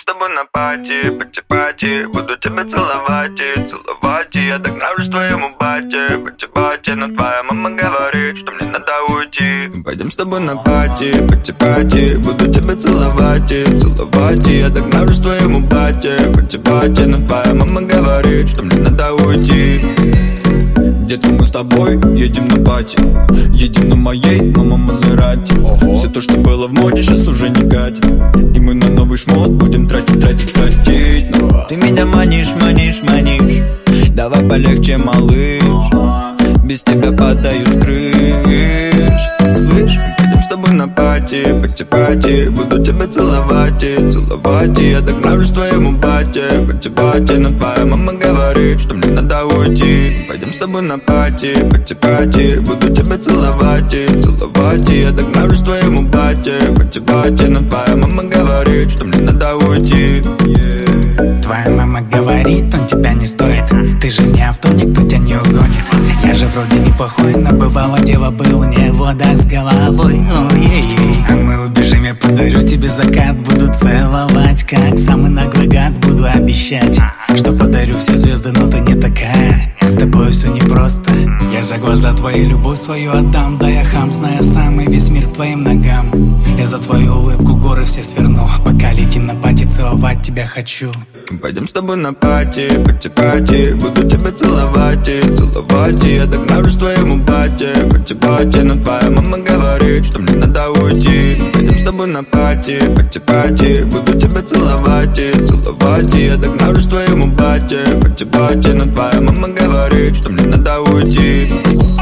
с тобой на пати, буду тебя целовать и я так нравлюсь твоему бате, пати, но твоя мама говорит, что мне надо уйти. Пойдем с тобой на пати, буду тебя целовать и я так нравлюсь твоему бате, пати, но твоя мама говорит, что мне надо уйти. Где-то мы с тобой едем на пати, едем на моей, мама Мазерати. Все то, что было в моде, сейчас уже не катит, и мы на новый шмот будем тратить. Но ты меня манишь, давай полегче, малыш, без тебя падаю с крыш. Слышь, пойдем с тобой на пати, буду тебя целовать и я так нравлюсь твоему бате, пати, но твоя мама говорит, что мне надо уйти. Пойдем с тобой на пати, буду тебя целовать и я так нравлюсь твоему бате, пати, но твоя мама говорит, что мне надо уйти. Твоя мама говорит, он тебя не стоит, ты же не авто, никто тебя не угонит. Я же вроде неплохой, но бывало дело был не в водах с головой. А мы убежим, я подарю тебе закат, буду целовать, как самый наглый гад. Буду обещать, что подарю все звезды, но ты не такая, с тобой все непросто. Я за глаза твои любовь свою отдам, да я хам, знаю самый весь мир к твоим ногам. Я за твою улыбку горы все сверну, пока летим на пати, целовать тебя хочу. Пойдем с тобой на пати, буду тебя целовать и я так нравлюсь твоему бате, пати, но твоя мама говорит, что мне надо уйти. Пойдем с тобой на пати, буду тебя целовать и я так нравлюсь твоему бате, пати, но твоя мама говорит, что мне надо уйти.